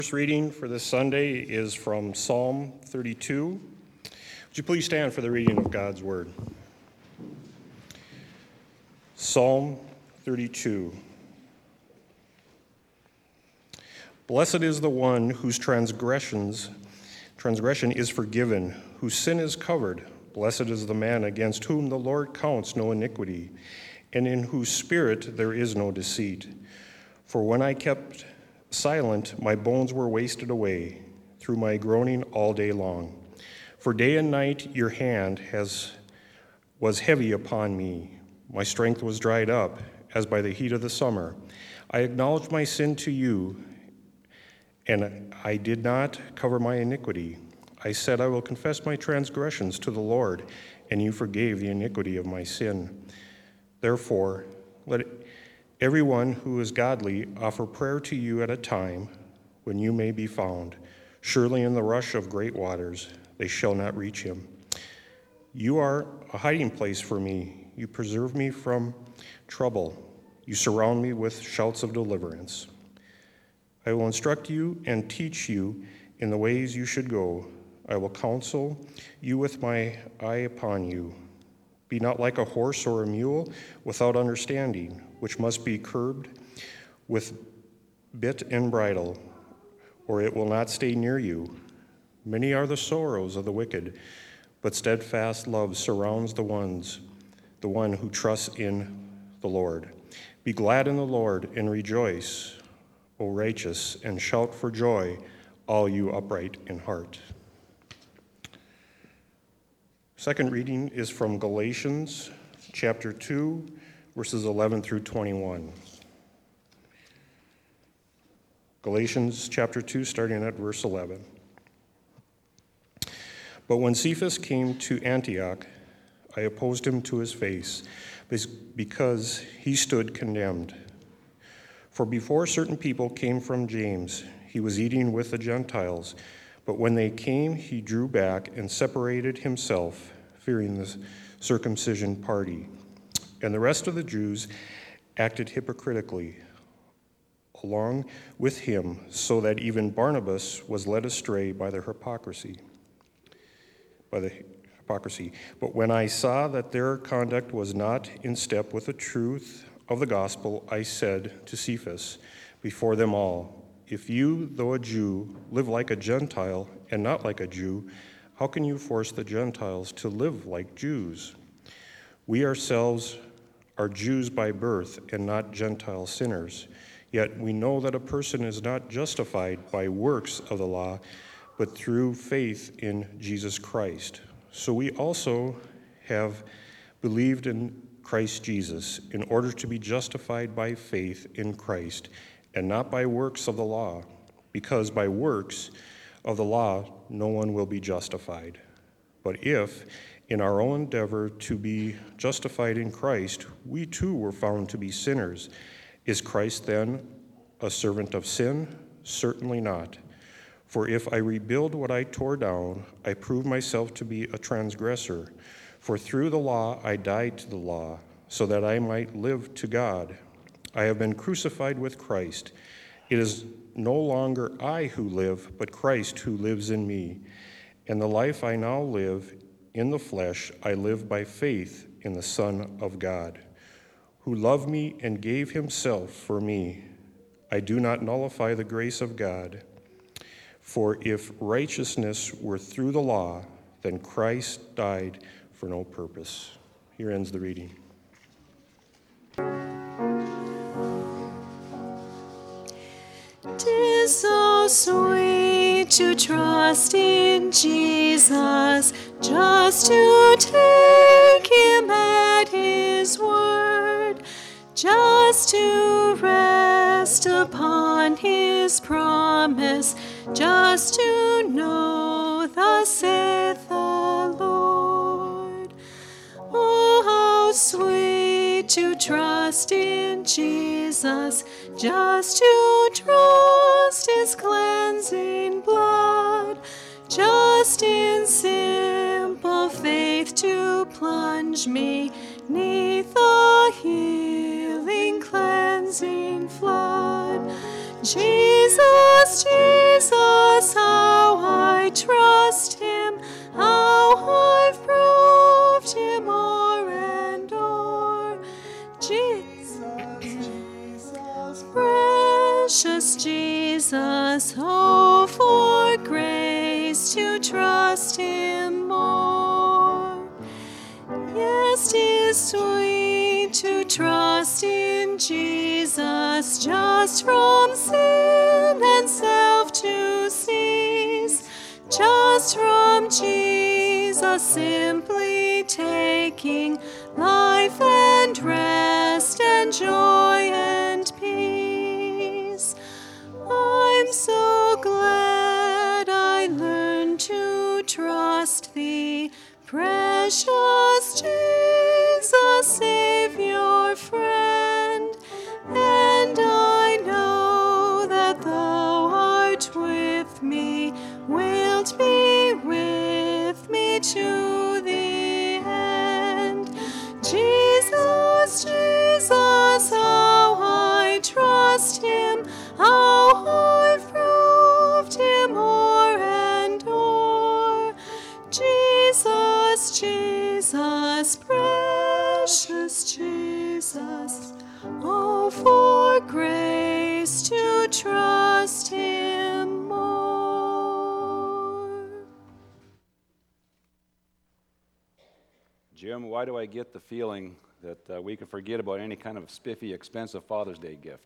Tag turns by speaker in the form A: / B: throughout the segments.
A: First reading for this Sunday is from Psalm 32. Would you please stand for the reading of God's Word? Psalm 32. Blessed is the one whose transgression is forgiven, whose sin is covered. Blessed is the man against whom the Lord counts no iniquity, and in whose spirit there is no deceit. For when I kept silent, my bones were wasted away through my groaning all day long. For day and night your hand was heavy upon me. My strength was dried up as by the heat of the summer. I acknowledged my sin to you, and I did not cover my iniquity. I said, I will confess my transgressions to the Lord, and you forgave the iniquity of my sin. Therefore, let everyone who is godly offer prayer to you at a time when you may be found. Surely in the rush of great waters they shall not reach him. You are a hiding place for me. You preserve me from trouble. You surround me with shouts of deliverance. I will instruct you and teach you in the ways you should go. I will counsel you with my eye upon you. Be not like a horse or a mule without understanding, which must be curbed with bit and bridle, or it will not stay near you. Many are the sorrows of the wicked, but steadfast love surrounds the one who trusts in the Lord. Be glad in the Lord and rejoice, O righteous, and shout for joy, all you upright in heart. Second reading is from Galatians chapter 2, verses 11 through 21. Galatians chapter 2, starting at verse 11. But when Cephas came to Antioch, I opposed him to his face, because he stood condemned. For before certain people came from James, he was eating with the Gentiles. But when they came, he drew back and separated himself, fearing the circumcision party. And the rest of the Jews acted hypocritically along with him, so that even Barnabas was led astray by the hypocrisy. But when I saw that their conduct was not in step with the truth of the gospel, I said to Cephas before them all, if you, though a Jew, live like a Gentile and not like a Jew, how can you force the Gentiles to live like Jews? We ourselves are Jews by birth and not Gentile sinners. Yet we know that a person is not justified by works of the law, but through faith in Jesus Christ. So we also have believed in Christ Jesus in order to be justified by faith in Christ and not by works of the law, because by works of the law no one will be justified. But if, in our own endeavor to be justified in Christ, we too were found to be sinners, is Christ then a servant of sin? Certainly not. For if I rebuild what I tore down, I prove myself to be a transgressor. For through the law I died to the law, so that I might live to God. I have been crucified with Christ. It is no longer I who live, but Christ who lives in me. And the life I now live in the flesh, I live by faith in the Son of God, who loved me and gave himself for me. I do not nullify the grace of God. For if righteousness were through the law, then Christ died for no purpose. Here ends the reading.
B: 'Tis so sweet to trust in Jesus, just to take him at his word, just to rest upon his promise, just to know thus saith the Lord. Oh, how sweet to trust in Jesus, just to trust his cleansing blood, just in simple faith to plunge me 'neath the healing cleansing flood, Jesus, Jesus, how I trust him, how I've proved him o'er and o'er. Jesus, Jesus, precious Jesus, oh, for grace to trust him more. Yes, 'tis sweet to trust in Jesus, just from sin and self to cease, just from Jesus simply taking life and rest and joy and peace. I'm so glad I learned to trust thee, precious Jesus, Savior, friend, and I know that thou art with me, wilt be with me to the end. Jesus, Jesus, how I trust him, how I've proved him o'er and o'er. Jesus, Jesus, precious Jesus, oh, for grace to trust him more.
C: Jim, why do I get the feeling that we can forget about any kind of spiffy, expensive Father's Day gift?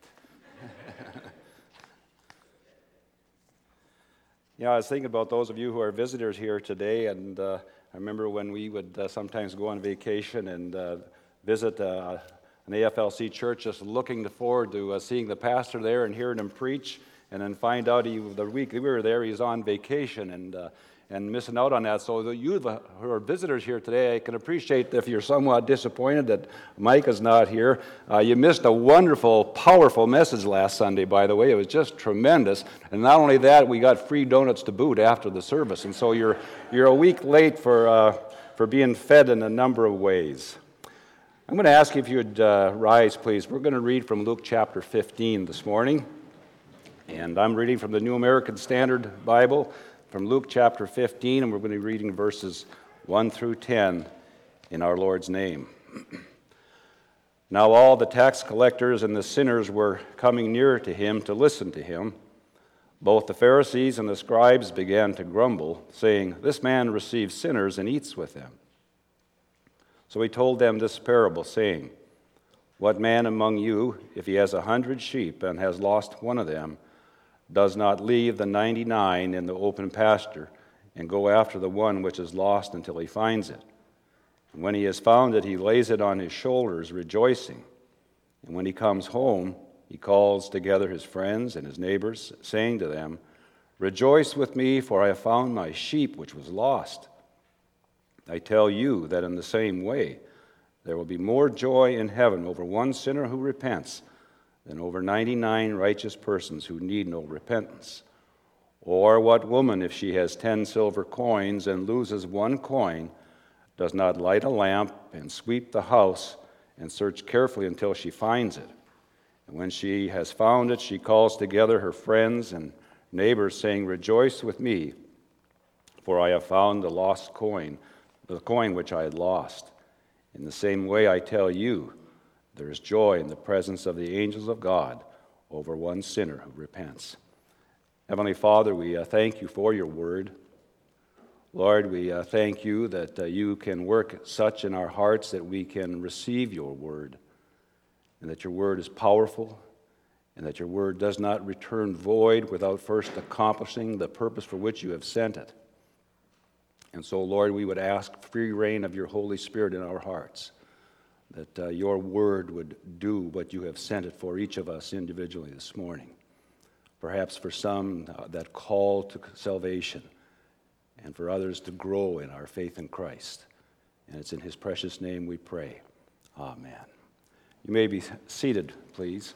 C: Yeah, I was thinking about those of you who are visitors here today, and I remember when we would sometimes go on vacation and visit an AFLC church, just looking forward to seeing the pastor there and hearing him preach, and then find out the week we were there, he was on vacation and missing out on that. So you who are visitors here today, I can appreciate if you're somewhat disappointed that Mike is not here. You missed a wonderful, powerful message last Sunday, by the way. It was just tremendous. And not only that, we got free donuts to boot after the service. And so you're a week late for being fed in a number of ways. I'm going to ask you if you would rise, please. We're going to read from Luke chapter 15 this morning. And I'm reading from the New American Standard Bible, from Luke chapter 15, and we're going to be reading verses 1 through 10 in our Lord's name. Now all the tax collectors and the sinners were coming near to him to listen to him. Both the Pharisees and the scribes began to grumble, saying, "This man receives sinners and eats with them." So he told them this parable, saying, "What man among you, if he has 100 sheep and has lost one of them, does not leave the 99 in the open pasture and go after the one which is lost until he finds it? And when he has found it, he lays it on his shoulders, rejoicing. And when he comes home, he calls together his friends and his neighbors, saying to them, 'Rejoice with me, for I have found my sheep which was lost.' I tell you that in the same way, there will be more joy in heaven over one sinner who repents than over 99 righteous persons who need no repentance. Or what woman, if she has 10 silver coins and loses one coin, does not light a lamp and sweep the house and search carefully until she finds it? And when she has found it, she calls together her friends and neighbors, saying, 'Rejoice with me, for I have found the lost coin, the coin which I had lost.' In the same way, I tell you, there is joy in the presence of the angels of God over one sinner who repents." Heavenly Father, we thank you for your word. Lord, we thank you that you can work such in our hearts that we can receive your word, and that your word is powerful, and that your word does not return void without first accomplishing the purpose for which you have sent it. And so, Lord, we would ask free reign of your Holy Spirit in our hearts, that your word would do what you have sent it for each of us individually this morning. Perhaps for some, that call to salvation, and for others to grow in our faith in Christ. And it's in his precious name we pray. Amen. You may be seated, please.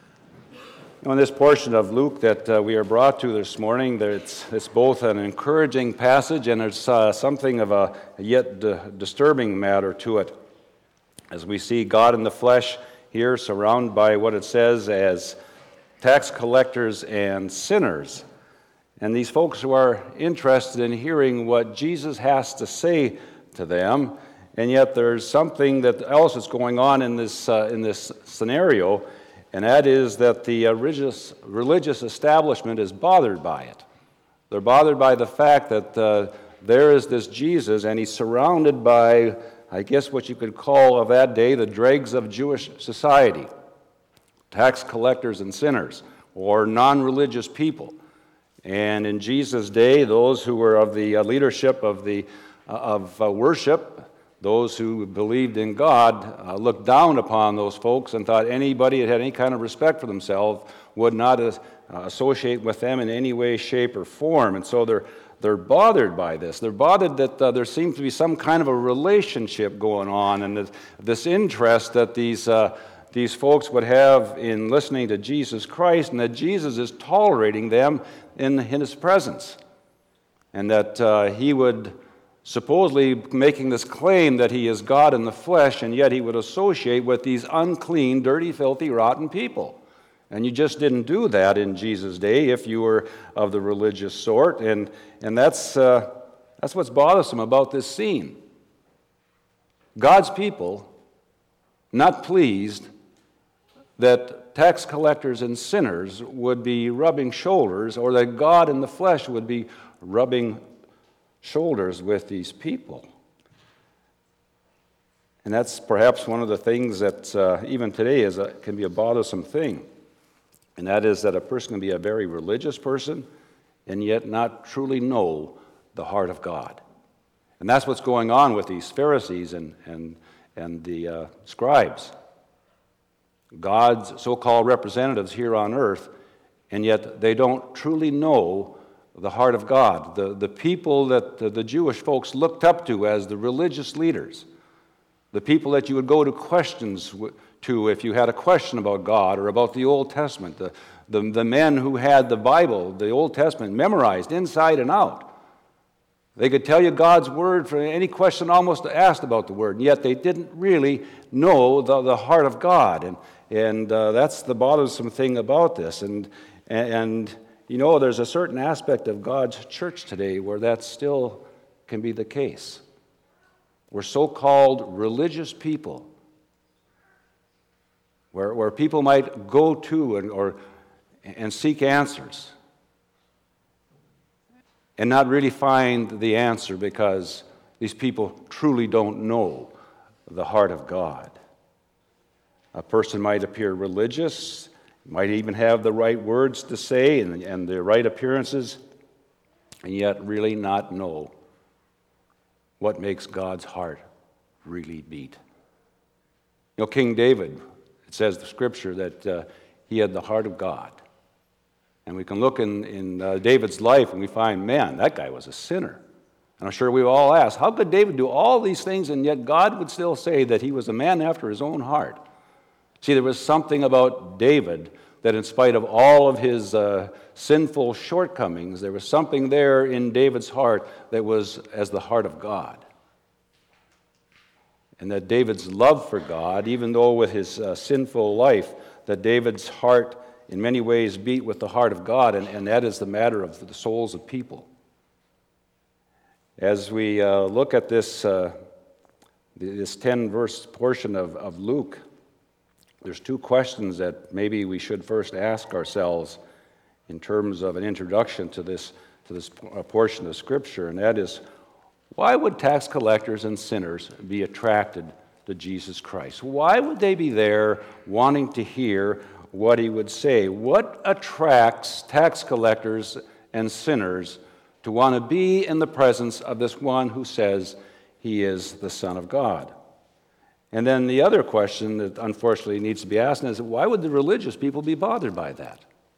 C: In this portion of Luke that we are brought to this morning, it's both an encouraging passage and there's something of a yet disturbing matter to it. As we see God in the flesh here, surrounded by what it says as tax collectors and sinners. And these folks who are interested in hearing what Jesus has to say to them, and yet there's something else that's going on in this scenario, and that is that the religious establishment is bothered by it. They're bothered by the fact that there is this Jesus, and he's surrounded by, I guess what you could call of that day, the dregs of Jewish society, tax collectors and sinners, or non-religious people. And in Jesus' day, those who were of the leadership of worship, those who believed in God, looked down upon those folks and thought anybody that had any kind of respect for themselves would not associate with them in any way, shape, or form. And so they're bothered by this. They're bothered that there seems to be some kind of a relationship going on, and this interest that these folks would have in listening to Jesus Christ, and that Jesus is tolerating them in his presence, and that he would supposedly making this claim that he is God in the flesh, and yet he would associate with these unclean, dirty, filthy, rotten people. And you just didn't do that in Jesus' day if you were of the religious sort, and that's what's bothersome about this scene. God's people not pleased that tax collectors and sinners would be rubbing shoulders, or that God in the flesh would be rubbing shoulders with these people. And that's perhaps one of the things that even today can be a bothersome thing. And that is that a person can be a very religious person and yet not truly know the heart of God. And that's what's going on with these Pharisees and the scribes. God's so-called representatives here on earth, and yet they don't truly know the heart of God. The people that the Jewish folks looked up to as the religious leaders, the people that you would go to questions to if you had a question about God or about the Old Testament, the men who had the Bible, the Old Testament, memorized inside and out. They could tell you God's word for any question almost asked about the word, and yet they didn't really know the heart of God. And that's the bothersome thing about this. And you know, there's a certain aspect of God's church today where that still can be the case. We're so-called religious people, where people might go to and seek answers and not really find the answer because these people truly don't know the heart of God. A person might appear religious, might even have the right words to say and the right appearances, and yet really not know what makes God's heart really beat. You know, King David, it says the scripture that he had the heart of God. And we can look in David's life and we find, man, that guy was a sinner. And I'm sure we've all asked, how could David do all these things and yet God would still say that he was a man after his own heart? See, there was something about David that in spite of all of his sinful shortcomings, there was something there in David's heart that was as the heart of God. And that David's love for God, even though with his sinful life, that David's heart in many ways beat with the heart of God, and that is the matter of the souls of people. As we look at this 10-verse portion of Luke, there's two questions that maybe we should first ask ourselves in terms of an introduction to this portion of Scripture, and that is, why would tax collectors and sinners be attracted to Jesus Christ? Why would they be there wanting to hear what he would say? What attracts tax collectors and sinners to want to be in the presence of this one who says he is the Son of God? And then the other question that unfortunately needs to be asked is, why would the religious people be bothered by that?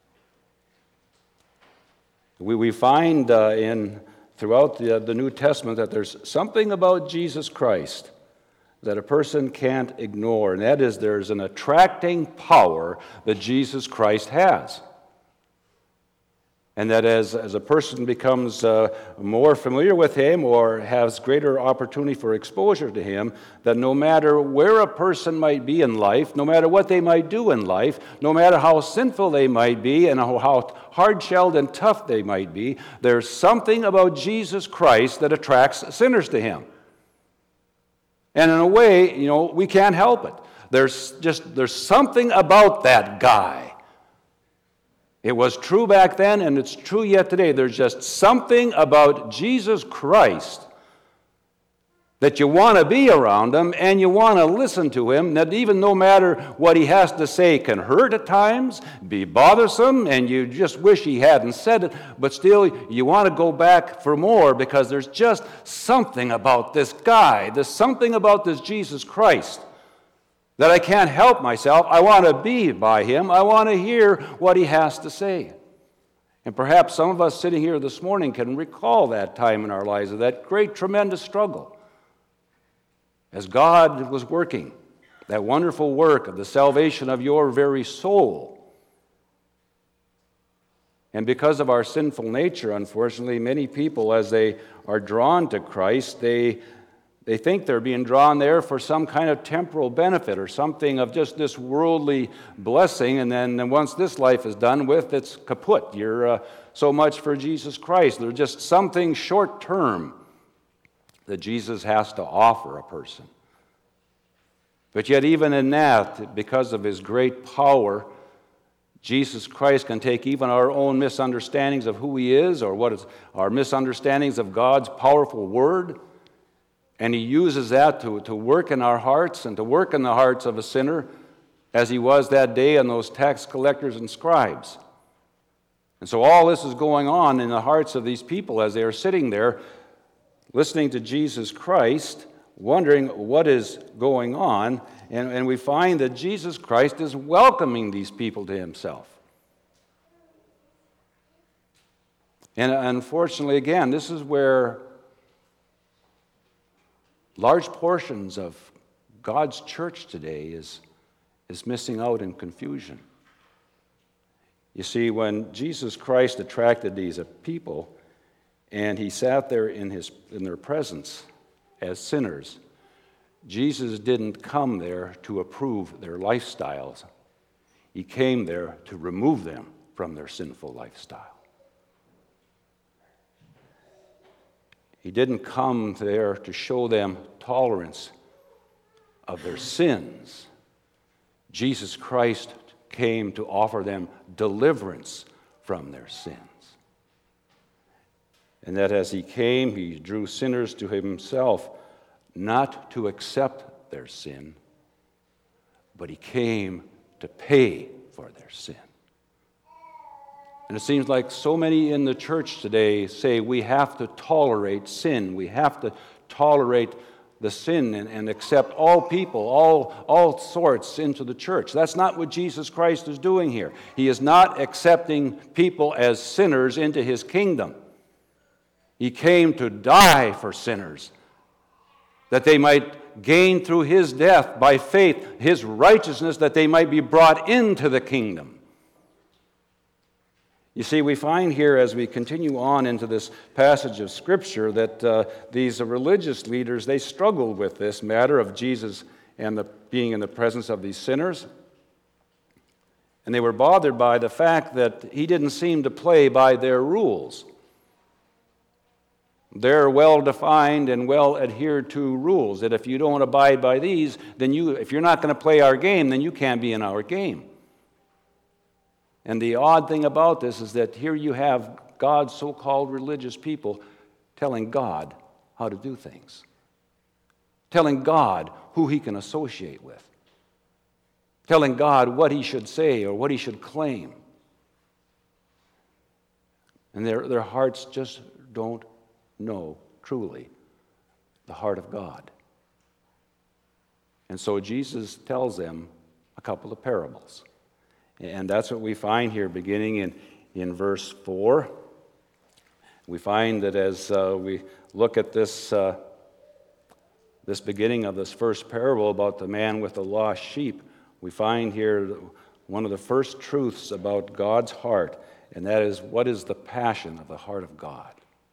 C: We find throughout the New Testament that there's something about Jesus Christ that a person can't ignore, and that is there's an attracting power that Jesus Christ has. And that as a person becomes more familiar with him or has greater opportunity for exposure to him, that no matter where a person might be in life, no matter what they might do in life, no matter how sinful they might be and how hard-shelled and tough they might be, there's something about Jesus Christ that attracts sinners to him. And in a way, we can't help it. There's something about that guy. It was true back then, and it's true yet today. There's just something about Jesus Christ that you want to be around him and you want to listen to him, that even no matter what he has to say can hurt at times, be bothersome, and you just wish he hadn't said it, but still you want to go back for more because there's just something about this guy. There's something about this Jesus Christ that I can't help myself. I want to be by him. I want to hear what he has to say. And perhaps some of us sitting here this morning can recall that time in our lives, of that great, tremendous struggle. As God was working that wonderful work of the salvation of your very soul. And because of our sinful nature, unfortunately, many people, as they are drawn to Christ, they think they're being drawn there for some kind of temporal benefit or something of just this worldly blessing, and then once this life is done with, it's kaput. You're so much for Jesus Christ. There's just something short-term that Jesus has to offer a person. But yet even in that, because of his great power, Jesus Christ can take even our own misunderstandings of who he is or what is our misunderstandings of God's powerful word, and he uses that to work in our hearts and to work in the hearts of a sinner as he was that day in those tax collectors and scribes. And so all this is going on in the hearts of these people as they are sitting there listening to Jesus Christ, wondering what is going on. And we find that Jesus Christ is welcoming these people to himself. And unfortunately, again, this is where large portions of God's church today is missing out in confusion. You see, when Jesus Christ attracted these people, and he sat there in their presence as sinners, Jesus didn't come there to approve their lifestyles. He came there to remove them from their sinful lifestyle. He didn't come there to show them tolerance of their sins. Jesus Christ came to offer them deliverance from their sins. And that as he came, he drew sinners to himself, not to accept their sin, but he came to pay for their sin. And it seems like so many in the church today say we have to tolerate sin. We have to tolerate the sin and accept all people, all sorts into the church. That's not what Jesus Christ is doing here. He is not accepting people as sinners into his kingdom. He came to die for sinners, that they might gain through his death by faith his righteousness, that they might be brought into the kingdom. You see, we find here as we continue on into this passage of Scripture that these religious leaders, they struggled with this matter of Jesus and being in the presence of these sinners. And they were bothered by the fact that he didn't seem to play by their rules. They're well-defined and well-adhered to rules, that if you don't abide by these, then if you're not going to play our game, then you can't be in our game. And the odd thing about this is that here you have God's so-called religious people telling God how to do things, telling God who he can associate with, telling God what he should say or what he should claim. And their hearts just don't know truly the heart of God. And so Jesus tells them a couple of parables. And that's what we find here beginning in verse 4. We find that as we look at this beginning of this first parable about the man with the lost sheep, we find here one of the first truths about God's heart and that is, what is the passion of the heart of God?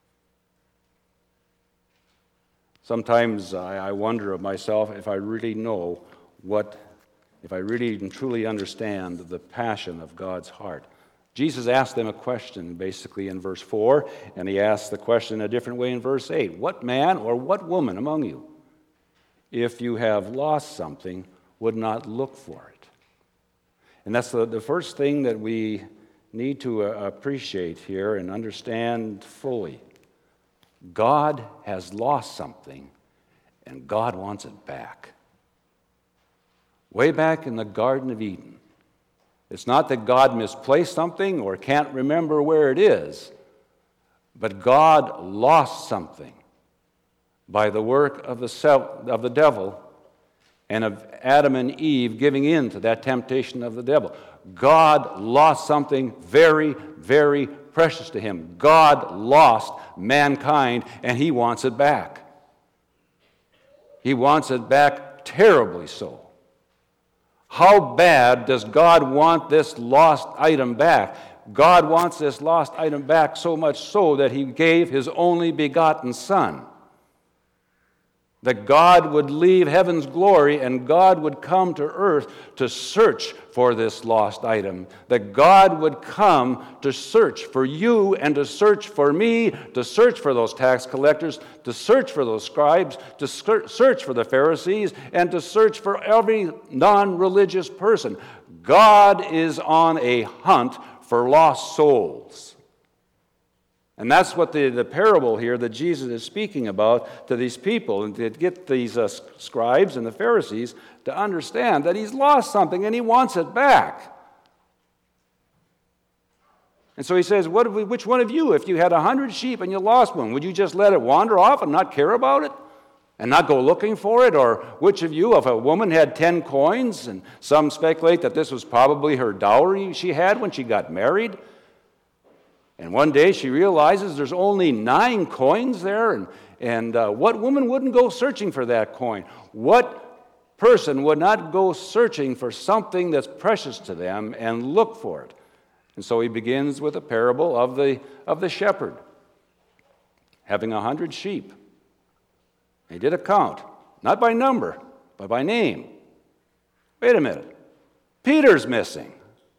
C: Sometimes I wonder of myself if I really know if I really and truly understand the passion of God's heart. Jesus asked them a question basically in verse 4, and he asked the question in a different way in verse 8. What man or what woman among you, if you have lost something, would not look for it? And that's the first thing that we need to appreciate here and understand fully. God has lost something, and God wants it back. Way back in the Garden of Eden, it's not that God misplaced something or can't remember where it is, but God lost something by the work of the devil and of Adam and Eve giving in to that temptation of the devil. God lost something very, very precious to him. God lost mankind, and he wants it back. He wants it back terribly so. How bad does God want this lost item back? God wants this lost item back so much so that he gave his only begotten Son. That God would leave heaven's glory and God would come to earth to search for this lost item. That God would come to search for you and to search for me, to search for those tax collectors, to search for those scribes, to search for the Pharisees, and to search for every non-religious person. God is on a hunt for lost souls. And that's what the parable here that Jesus is speaking about to these people, and to get these scribes and the Pharisees to understand that he's lost something and he wants it back. And so he says, which one of you, if you had 100 sheep and you lost one, would you just let it wander off and not care about it and not go looking for it? Or which of you, if a woman had 10 coins, and some speculate that this was probably her dowry she had when she got married, and one day she realizes there's only 9 coins there, and what woman wouldn't go searching for that coin? What person would not go searching for something that's precious to them and look for it? And so he begins with a parable of the shepherd having 100 sheep. He did a count, not by number, but by name. Wait a minute, Peter's missing.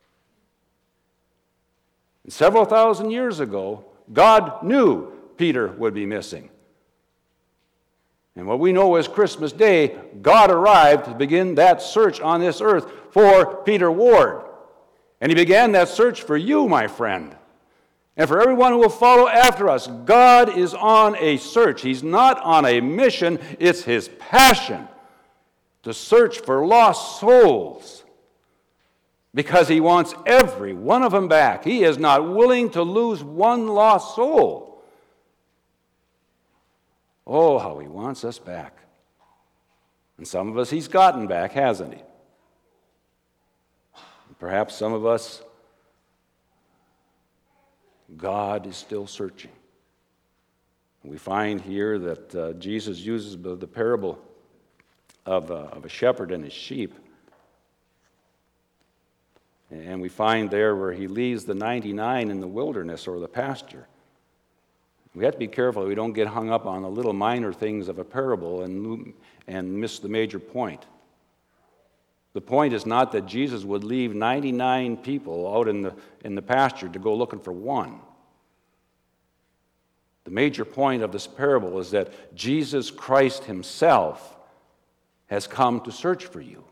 C: And several thousand years ago, God knew Peter would be missing. And what we know is Christmas Day, God arrived to begin that search on this earth for Peter Ward. And he began that search for you, my friend. And for everyone who will follow after us. God is on a search. He's not on a mission. It's his passion to search for lost souls. Because he wants every one of them back. He is not willing to lose one lost soul. Oh, how he wants us back. And some of us he's gotten back, hasn't he? Perhaps some of us, God is still searching. We find here that Jesus uses the parable of a shepherd and his sheep. And we find there where he leaves the 99 in the wilderness or the pasture. We have to be careful we don't get hung up on the little minor things of a parable and miss the major point. The point is not that Jesus would leave 99 people out in the pasture to go looking for one. The major point of this parable is that Jesus Christ himself has come to search for you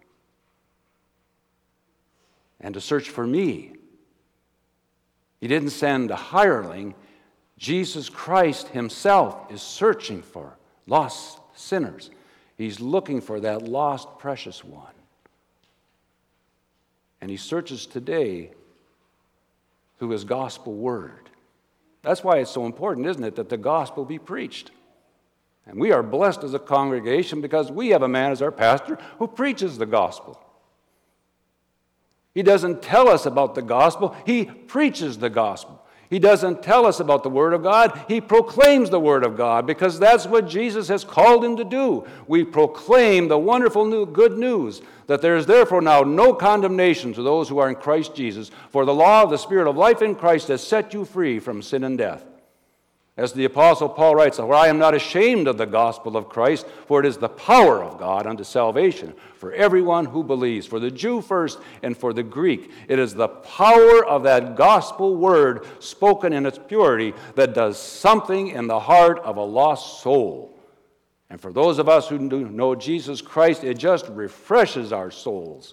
C: and to search for me. He didn't send a hireling. Jesus Christ himself is searching for lost sinners. He's looking for that lost, precious one. And he searches today through his gospel word. That's why it's so important, isn't it, that the gospel be preached. And we are blessed as a congregation because we have a man as our pastor who preaches the gospel. He doesn't tell us about the gospel, he preaches the gospel. He doesn't tell us about the Word of God. He proclaims the Word of God because that's what Jesus has called him to do. We proclaim the wonderful good news that there is therefore now no condemnation to those who are in Christ Jesus, for the law of the Spirit of life in Christ has set you free from sin and death. As the Apostle Paul writes, "For I am not ashamed of the gospel of Christ, for it is the power of God unto salvation for everyone who believes, for the Jew first and for the Greek." It is the power of that gospel word spoken in its purity that does something in the heart of a lost soul. And for those of us who know Jesus Christ, it just refreshes our souls.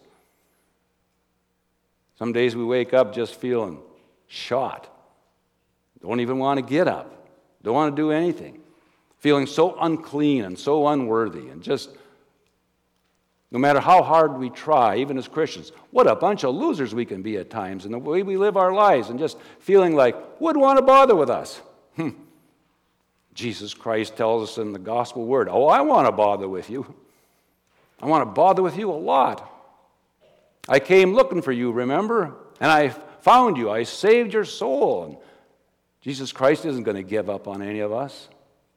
C: Some days we wake up just feeling shot. Don't even want to get up. Don't want to do anything. Feeling so unclean and so unworthy. And just, no matter how hard we try, even as Christians, what a bunch of losers we can be at times in the way we live our lives and just feeling like, who would want to bother with us? Jesus Christ tells us in the gospel word, oh, I want to bother with you. I want to bother with you a lot. I came looking for you, remember? And I found you. I saved your soul. And Jesus Christ isn't going to give up on any of us.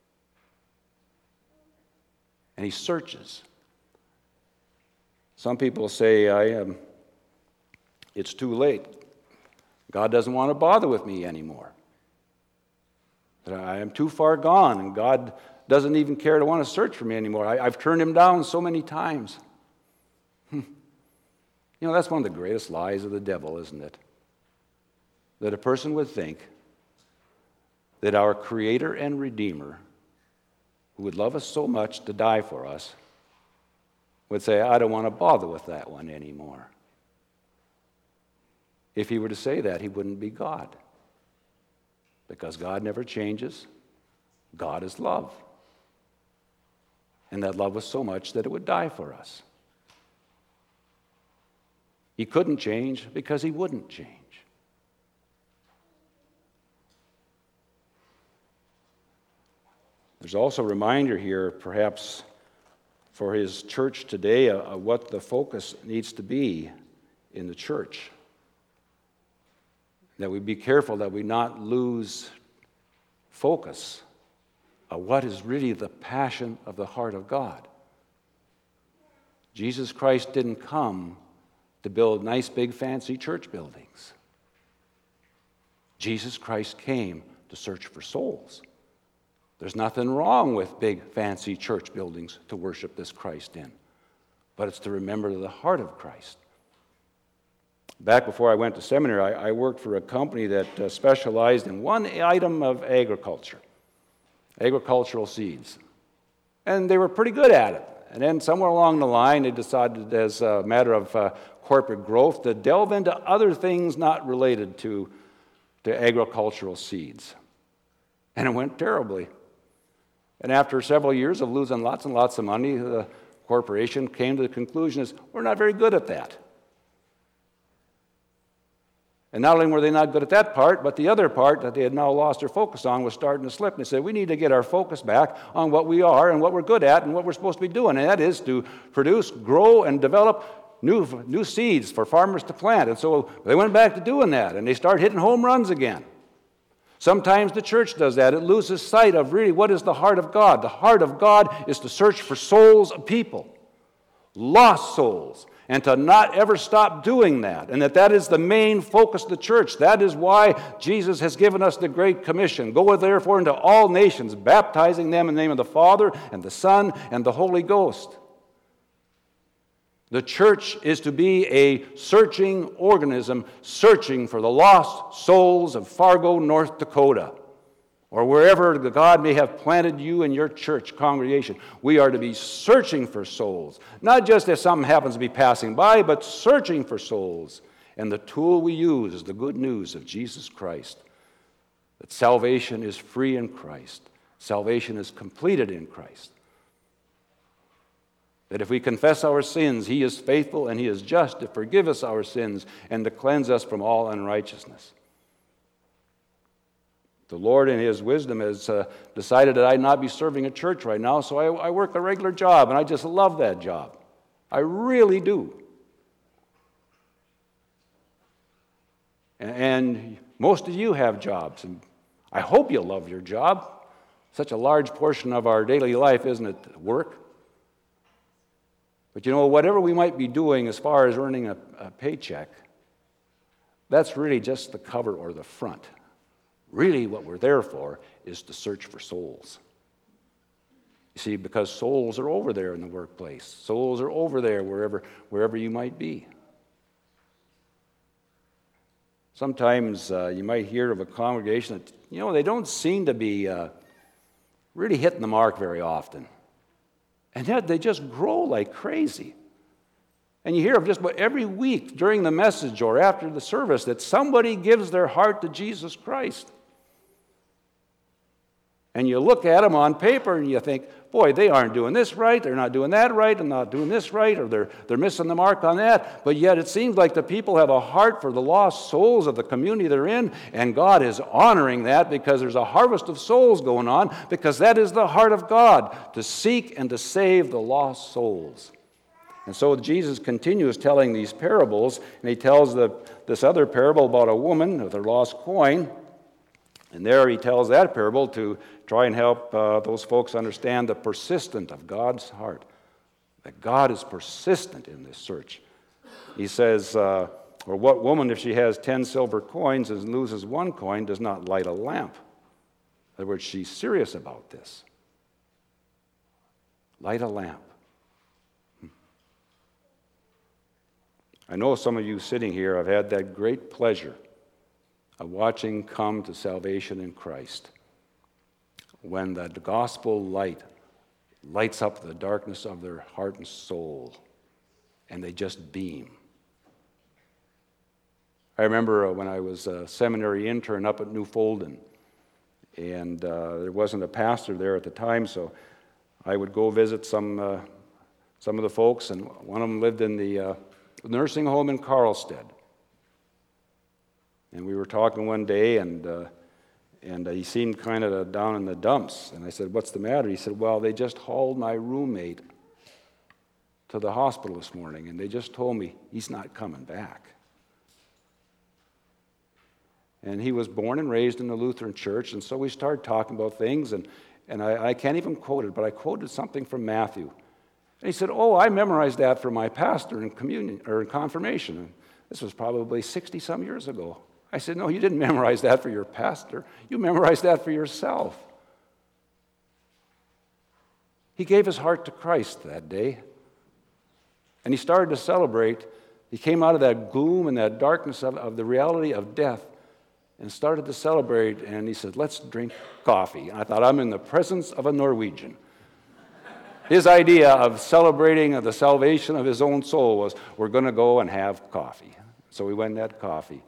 C: And he searches. Some people say, it's too late. God doesn't want to bother with me anymore. That I am too far gone, and God doesn't even care to want to search for me anymore. I've turned him down so many times. You know, that's one of the greatest lies of the devil, isn't it? That a person would think that our Creator and Redeemer, who would love us so much to die for us, would say, I don't want to bother with that one anymore. If he were to say that, he wouldn't be God. Because God never changes. God is love. And that love was so much that it would die for us. He couldn't change because he wouldn't change. There's also a reminder here, perhaps, for his church today, of what the focus needs to be in the church. That we be careful that we not lose focus of what is really the passion of the heart of God. Jesus Christ didn't come to build nice, big, fancy church buildings. Jesus Christ came to search for souls. There's nothing wrong with big, fancy church buildings to worship this Christ in, but it's to remember the heart of Christ. Back before I went to seminary, I worked for a company that specialized in one item of agriculture, agricultural seeds. And they were pretty good at it. And then somewhere along the line, they decided, as a matter of corporate growth, to delve into other things not related to agricultural seeds. And it went terribly. And after several years of losing lots and lots of money, the corporation came to the conclusion is, we're not very good at that. And not only were they not good at that part, but the other part that they had now lost their focus on was starting to slip. And they said, we need to get our focus back on what we are and what we're good at and what we're supposed to be doing. And that is to produce, grow, and develop new seeds for farmers to plant. And so they went back to doing that, and they started hitting home runs again. Sometimes the church does that. It loses sight of really what is the heart of God. The heart of God is to search for souls of people, lost souls, and to not ever stop doing that. And that is the main focus of the church. That is why Jesus has given us the Great Commission. Go therefore into all nations, baptizing them in the name of the Father and the Son and the Holy Ghost. The church is to be a searching organism, searching for the lost souls of Fargo, North Dakota, or wherever God may have planted you in your church congregation. We are to be searching for souls, not just if something happens to be passing by, but searching for souls. And the tool we use is the good news of Jesus Christ, that salvation is free in Christ. Salvation is completed in Christ. That if we confess our sins, he is faithful and he is just to forgive us our sins and to cleanse us from all unrighteousness. The Lord in his wisdom has decided that I not be serving a church right now, so I work a regular job, and I just love that job. I really do. And Most of you have jobs, and I hope you love your job. Such a large portion of our daily life, isn't it, work? But whatever we might be doing as far as earning a paycheck, that's really just the cover or the front. Really what we're there for is to search for souls. You see, because souls are over there in the workplace. Souls are over there wherever you might be. Sometimes you might hear of a congregation that, they don't seem to be really hitting the mark very often. And yet they just grow like crazy. And you hear of just about every week during the message or after the service that somebody gives their heart to Jesus Christ. And you look at them on paper and you think, boy, they aren't doing this right, they're not doing that right, and not doing this right, or they're missing the mark on that. But yet it seems like the people have a heart for the lost souls of the community they're in, and God is honoring that because there's a harvest of souls going on, because that is the heart of God, to seek and to save the lost souls. And so Jesus continues telling these parables, and he tells this other parable about a woman with her lost coin. And there he tells that parable to try and help those folks understand the persistent of God's heart, that God is persistent in this search. He says, or what woman, if she has 10 silver coins and loses one coin, does not light a lamp? In other words, she's serious about this. Light a lamp. I know some of you sitting here have had that great pleasure of watching come to salvation in Christ when the gospel light lights up the darkness of their heart and soul, and they just beam. I remember when I was a seminary intern up at New Folden, and there wasn't a pastor there at the time, so I would go visit some of the folks, and one of them lived in the nursing home in Carlstead. And we were talking one day, and he seemed kind of down in the dumps. And I said, "What's the matter?" He said, "Well, they just hauled my roommate to the hospital this morning, and they just told me he's not coming back." And he was born and raised in the Lutheran church, and so we started talking about things, and I can't even quote it, but I quoted something from Matthew. And he said, "Oh, I memorized that for my pastor in communion or in confirmation." And this was probably 60-some years ago. I said, "No, you didn't memorize that for your pastor. You memorized that for yourself." He gave his heart to Christ that day, and he started to celebrate. He came out of that gloom and that darkness of the reality of death and started to celebrate, and he said, "Let's drink coffee." And I thought, I'm in the presence of a Norwegian. His idea of celebrating the salvation of his own soul was, we're going to go and have coffee. So we went and had coffee.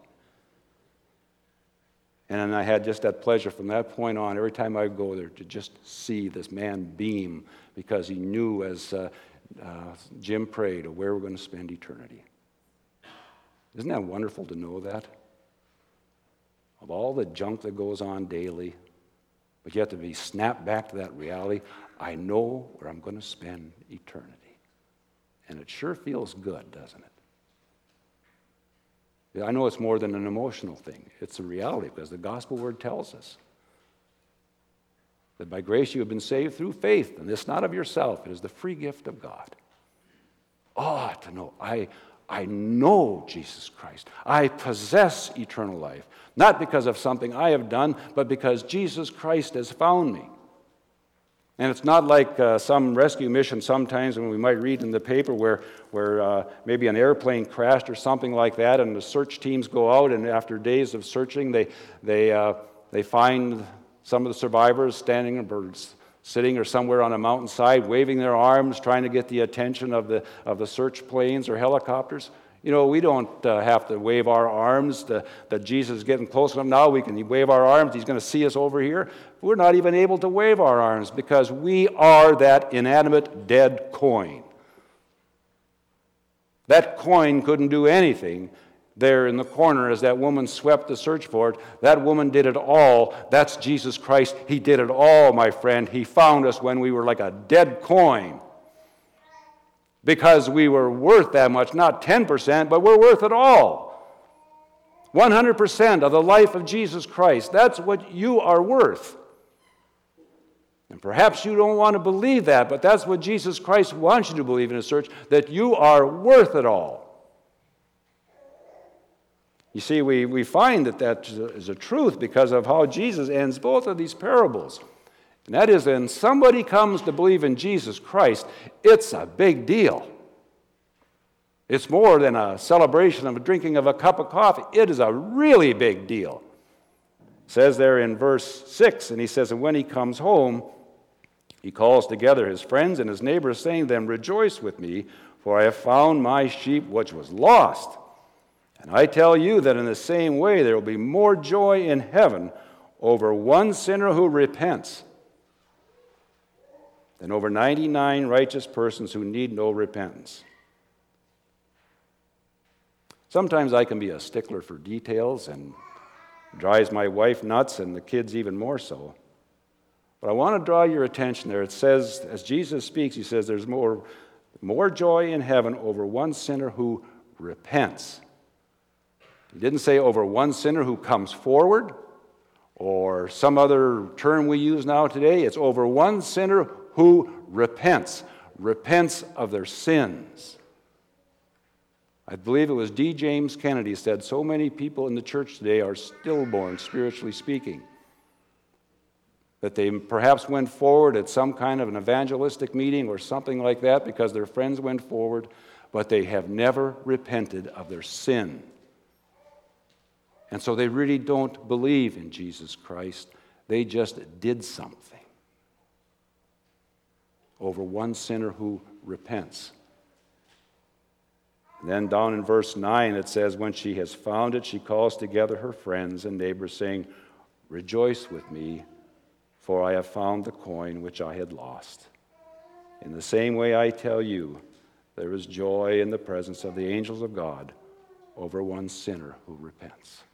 C: And I had just that pleasure from that point on, every time I would go there, to just see this man beam, because he knew, as Jim prayed, of where we're going to spend eternity. Isn't that wonderful to know that? Of all the junk that goes on daily, but yet to be snapped back to that reality, I know where I'm going to spend eternity. And it sure feels good, doesn't it? I know it's more than an emotional thing. It's a reality, because the gospel word tells us that by grace you have been saved through faith, and this not of yourself. It is the free gift of God. Oh, to know, I know Jesus Christ. I possess eternal life, not because of something I have done, but because Jesus Christ has found me. And it's not like some rescue mission sometimes when we might read in the paper where maybe an airplane crashed or something like that, and the search teams go out, and after days of searching, they find some of the survivors standing or sitting or somewhere on a mountainside, waving their arms, trying to get the attention of the search planes or helicopters. We don't have to wave our arms that Jesus is getting close enough. Now we can wave our arms. He's going to see us over here. We're not even able to wave our arms because we are that inanimate, dead coin. That coin couldn't do anything there in the corner as that woman swept the search for it. That woman did it all. That's Jesus Christ. He did it all, my friend. He found us when we were like a dead coin. Because we were worth that much, not 10%, but we're worth it all. 100% of the life of Jesus Christ. That's what you are worth. And perhaps you don't want to believe that, but that's what Jesus Christ wants you to believe in His church, that you are worth it all. You see, we find that is a truth because of how Jesus ends both of these parables. And that is, when somebody comes to believe in Jesus Christ, it's a big deal. It's more than a celebration of drinking of a cup of coffee. It is a really big deal. It says there in verse 6, and he says, and when he comes home, he calls together his friends and his neighbors, saying to them, rejoice with me, for I have found my sheep which was lost. And I tell you that in the same way there will be more joy in heaven over one sinner who repents than over 99 righteous persons who need no repentance. Sometimes I can be a stickler for details and drives my wife nuts and the kids even more so. But I want to draw your attention there. It says, as Jesus speaks, he says there's more joy in heaven over one sinner who repents. He didn't say over one sinner who comes forward or some other term we use now today. It's over one sinner who repents of their sins. I believe it was D. James Kennedy said, so many people in the church today are stillborn, spiritually speaking, that they perhaps went forward at some kind of an evangelistic meeting or something like that because their friends went forward, but they have never repented of their sin. And so they really don't believe in Jesus Christ. They just did something over one sinner who repents. And then down in verse 9 it says, when she has found it, she calls together her friends and neighbors, saying, rejoice with me, for I have found the coin which I had lost. In the same way I tell you, there is joy in the presence of the angels of God over one sinner who repents.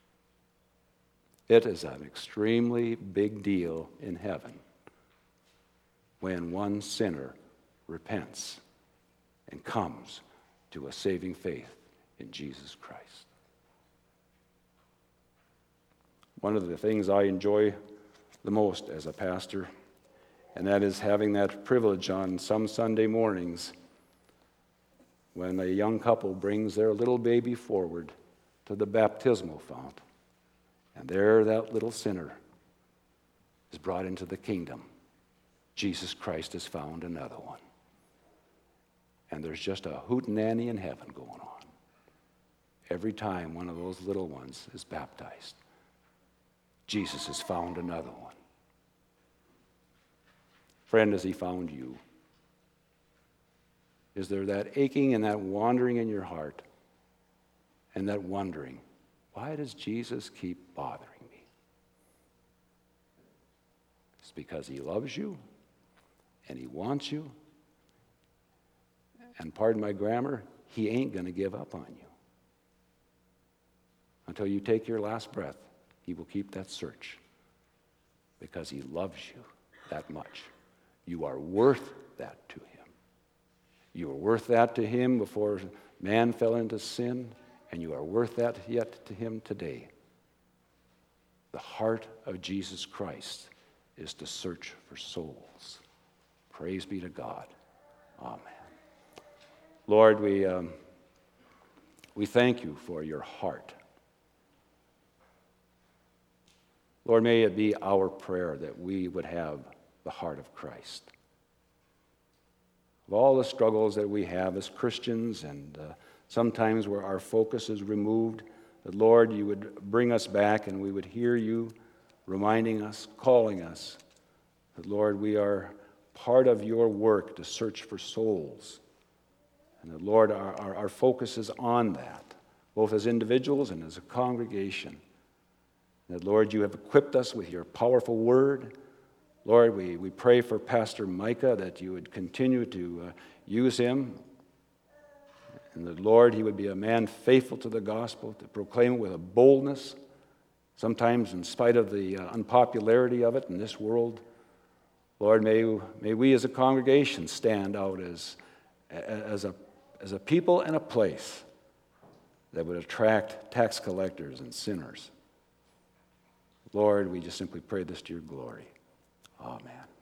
C: It is an extremely big deal in heaven when one sinner repents and comes to a saving faith in Jesus Christ. One of the things I enjoy the most as a pastor, and that is having that privilege on some Sunday mornings when a young couple brings their little baby forward to the baptismal fount. And there that little sinner is brought into the kingdom. Jesus Christ has found another one. And there's just a hootenanny in heaven going on every time one of those little ones is baptized. Jesus has found another one. Friend, has he found you? Is there that aching and that wandering in your heart and that wondering, why does Jesus keep bothering me? It's because he loves you and he wants you. And pardon my grammar, he ain't going to give up on you. Until you take your last breath, he will keep that search because he loves you that much. You are worth that to him. You were worth that to him before man fell into sin, and you are worth that yet to him today. The heart of Jesus Christ is to search for souls. Praise be to God. Amen. Lord, we thank you for your heart. Lord, may it be our prayer that we would have the heart of Christ. Of all the struggles that we have as Christians and sometimes where our focus is removed, that, Lord, you would bring us back and we would hear you reminding us, calling us, that, Lord, we are part of your work to search for souls. And that, Lord, our focus is on that, both as individuals and as a congregation. And that, Lord, you have equipped us with your powerful word. Lord, we pray for Pastor Micah that you would continue to use him. And that, Lord, he would be a man faithful to the gospel, to proclaim it with a boldness, sometimes in spite of the unpopularity of it in this world. Lord, may we as a congregation stand out as a people and a place that would attract tax collectors and sinners. Lord, we just simply pray this to your glory. Amen.